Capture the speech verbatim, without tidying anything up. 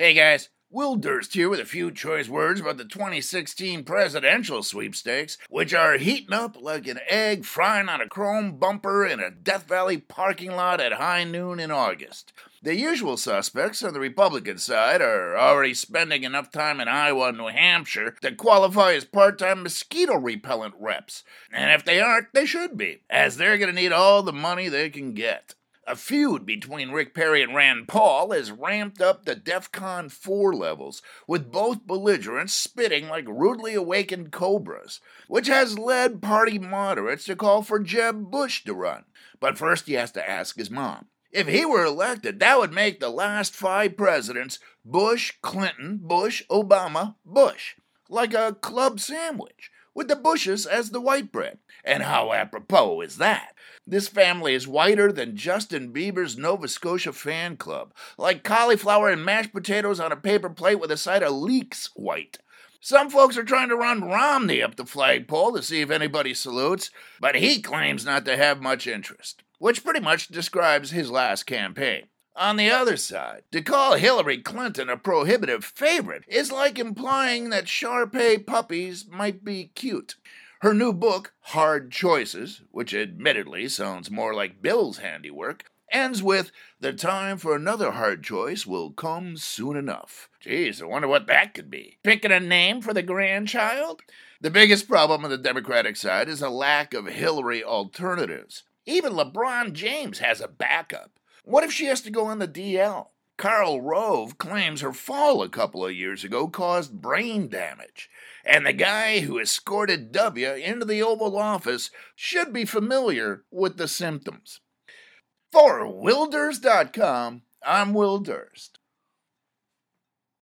Hey guys, Will Durst here with a few choice words about the twenty sixteen presidential sweepstakes, which are heating up like an egg frying on a chrome bumper in a Death Valley parking lot at high noon in August. The usual suspects on the Republican side are already spending enough time in Iowa and New Hampshire to qualify as part-time mosquito repellent reps. And if they aren't, they should be, as they're going to need all the money they can get. A feud between Rick Perry and Rand Paul has ramped up to DEFCON four levels, with both belligerents spitting like rudely awakened cobras, which has led party moderates to call for Jeb Bush to run. But first he has to ask his mom. If he were elected, that would make the last five presidents Bush, Clinton, Bush, Obama, Bush, like a club sandwich, with the Bushes as the white bread. And how apropos is that? This family is whiter than Justin Bieber's Nova Scotia fan club, like cauliflower and mashed potatoes on a paper plate with a side of leeks white. Some folks are trying to run Romney up the flagpole to see if anybody salutes, but he claims not to have much interest, which pretty much describes his last campaign. On the other side, to call Hillary Clinton a prohibitive favorite is like implying that Shar-Pei puppies might be cute. Her new book, Hard Choices, which admittedly sounds more like Bill's handiwork, ends with, "The time for another hard choice will come soon enough." Geez, I wonder what that could be. Picking a name for the grandchild? The biggest problem on the Democratic side is a lack of Hillary alternatives. Even LeBron James has a backup. What if she has to go on the D L? Karl Rove claims her fall a couple of years ago caused brain damage, and the guy who escorted W into the Oval Office should be familiar with the symptoms. For Will Durst dot com, I'm Will Durst.